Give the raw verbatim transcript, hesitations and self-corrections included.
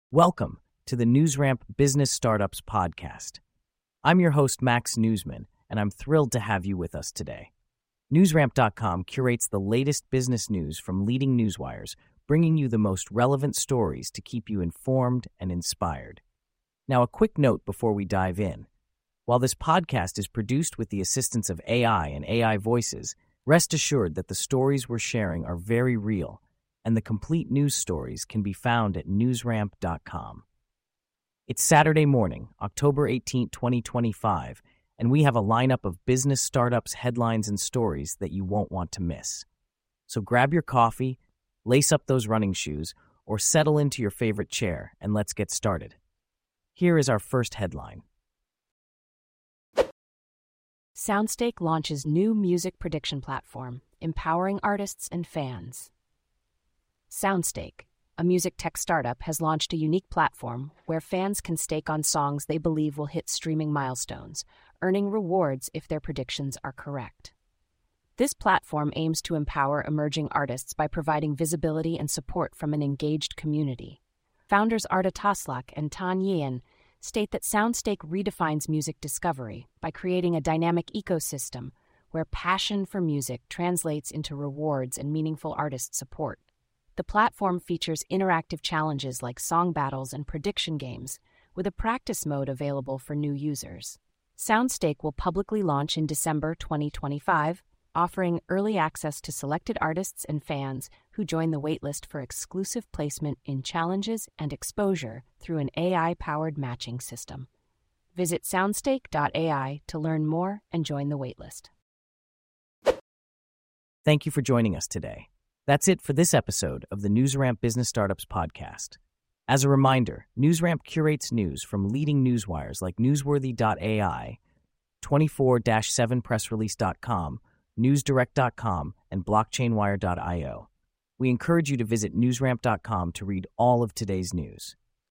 Welcome to the NewsRamp Business Startups Podcast. I'm your host, Max Newsman, and I'm thrilled to have you with us today. NewsRamp dot com curates the latest business news from leading newswires, bringing you the most relevant stories to keep you informed and inspired. Now, a quick note before we dive in. While this podcast is produced with the assistance of A I and A I voices, rest assured that the stories we're sharing are very real, and the complete news stories can be found at NewsRamp dot com. It's Saturday morning, October eighteenth, twenty twenty-five, and we have a lineup of business startups, headlines, and stories that you won't want to miss. So grab your coffee, lace up those running shoes, or settle into your favorite chair, and let's get started. Here is our first headline. SoundStake launches new music prediction platform, empowering artists and fans. SoundStake, a music tech startup, has launched a unique platform where fans can stake on songs they believe will hit streaming milestones, earning rewards if their predictions are correct. This platform aims to empower emerging artists by providing visibility and support from an engaged community. Founders Arda Taslak and Tan Yin state that SoundStake redefines music discovery by creating a dynamic ecosystem where passion for music translates into rewards and meaningful artist support. The platform features interactive challenges like song battles and prediction games, with a practice mode available for new users. SoundStake will publicly launch in December twenty twenty-five, offering early access to selected artists and fans who join the waitlist for exclusive placement in challenges and exposure through an A I-powered matching system. Visit soundstake dot A I to learn more and join the waitlist. Thank you for joining us today. That's it for this episode of the NewsRamp Business Startups Podcast. As a reminder, NewsRamp curates news from leading newswires like newsworthy dot A I, twenty-four seven press release dot com, newsdirect dot com, and blockchain wire dot io. We encourage you to visit newsramp dot com to read all of today's news.